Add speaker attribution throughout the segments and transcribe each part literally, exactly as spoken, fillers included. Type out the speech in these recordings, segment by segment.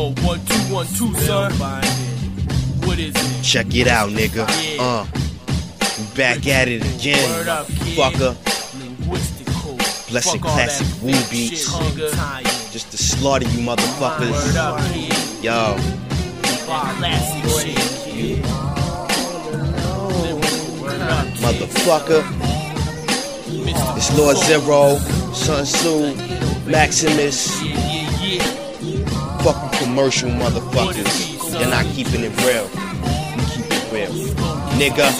Speaker 1: Yo, one, two, one, two, son. What is it?
Speaker 2: Check it out, nigga. Uh, we back at it again, fucker. Blessed classic Woo beats. Just to slaughter you motherfuckers. Yo. Motherfucker. It's Lord Zero, Sun Tzu, Maximus. Fucking commercial motherfuckers. You're not keeping it real. You keep it real. Nigga.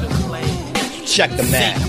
Speaker 2: Check the map.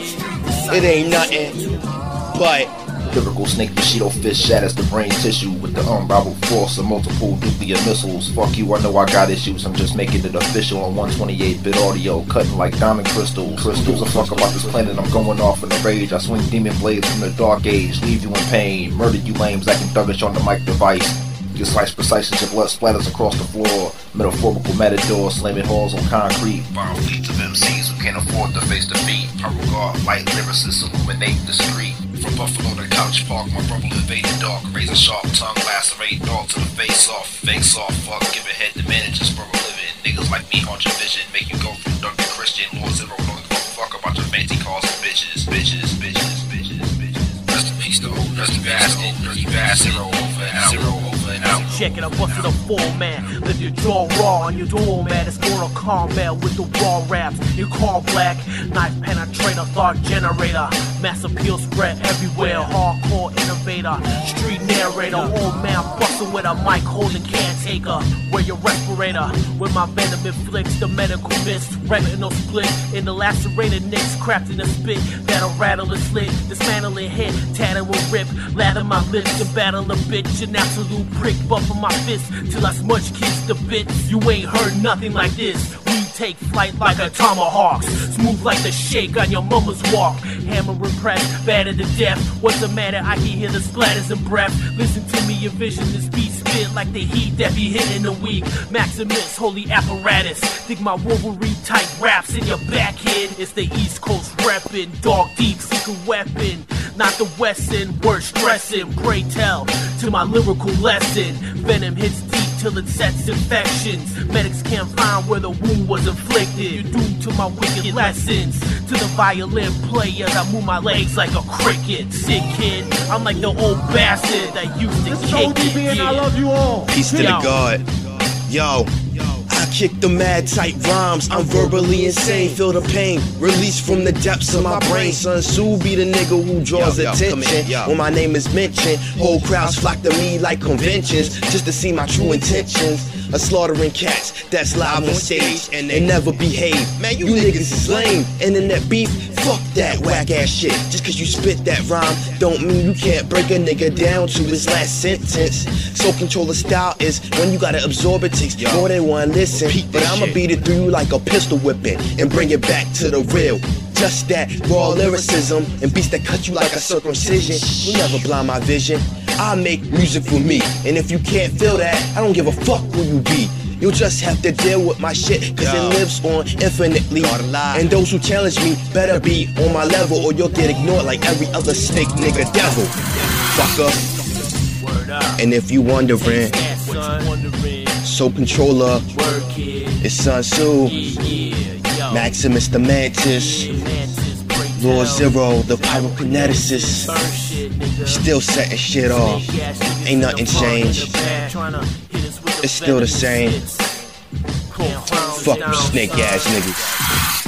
Speaker 2: It ain't nothing but
Speaker 3: Typical snake Bushido fish shatters the brain tissue with the unrivaled force of multiple nuclear missiles. Fuck you, I know I got issues. I'm just making it official on one twenty-eight bit audio, cutting like diamond crystals. Crystals, a fuck about this planet. I'm going off in a rage. I swing demon blades from the dark age, leave you in pain, murder you lames, acting thuggish on the mic device. You slice precise as your blood splatters across the floor. Metaphorical matador slamming halls on concrete. Borrow fleets of M Cs who can't afford to face defeat. Purple guard, light lyricists illuminate the street. From Buffalo to Couch Park, my rubble invaded dark. Razor sharp tongue, lacerate thought to the face off. Face off, fuck, give a head to managers for a living. Niggas like me haunt your vision, make you go from dark to Christian. Lord Zero, don't give a fuck about your fancy cars and bitches. Bitches, bitches, bitches, bitches. Rest in peace to old Dirty Bastard, Dirty Bastard. Zero over and out. Zero over and out.
Speaker 4: Check it, I busted a format. Live your jaw raw on your doormat. It's Mortal Kombat with the raw raps. You call black, knife penetrator, thought generator. Mass appeal spread everywhere. Hardcore innovator, street narrator. Old man bustin' with a mic holding caretaker. Wear your respirator with my venom inflicts the medical mist. Retinal split in the lacerated nicks. Crafting a spit that'll rattle and slit. Dismantling hit, tatted will rip. Lather my lips to battle a bitch. An absolute prick, buffing my fist till I smudge kiss the bits. You ain't heard nothing like this. We take flight like a tomahawk, smooth like the shake on your mama's walk. Hammer and press, battered to death. What's the matter? I can hear the splatters and breath. Listen to me, your vision is beat spit like the heat that be hitting the weak. Maximus, holy apparatus. Dig my Wolverine type raps in your back head. It's the East Coast reppin', dog deep secret weapon. Not the Western, word stressing. Pray tell to my lyrical lesson. Venom hits deep till it sets infections. Medics can't find where the wound was inflicted. You're doomed to my wicked lessons. To the violin players, I move my legs like a cricket. Sick kid, I'm like the old bastard that used to
Speaker 5: this
Speaker 4: kick it.
Speaker 5: Yeah. And I love you all.
Speaker 2: Peace to the God. Yo. I kick the mad tight rhymes, I'm verbally insane. Feel the pain, release from the depths of my brain. Sun Tzu be the nigga who draws yo, yo, attention in, when my name is mentioned. Whole crowds flock to me like conventions, just to see my true intentions. A slaughtering cats that's live on stage and they never behave. Man, you, you niggas is lame. Internet beef, fuck that whack ass shit. Just cause you spit that rhyme don't mean you can't break a nigga down to his last sentence. So controller style is when you gotta absorb it. Takes yo, more than one listen, but I'ma shit. beat it through you like a pistol whipping and bring it back to the real. Just that raw lyricism and beats that cut you like a circumcision. You never blind my vision. I make music for me, and if you can't feel that, I don't give a fuck who you be. You'll just have to deal with my shit, cause yo, it lives on infinitely. And those who challenge me better be on my level, or you'll get ignored like every other snake nigga devil. Fucker. And if you wondering, so controller, it's Sun Tzu, Maximus the Mantis, Lord Zero, the pyrokineticist. Still setting shit off. Ain't nothing changed. It's still the same. Fuck you snake ass niggas.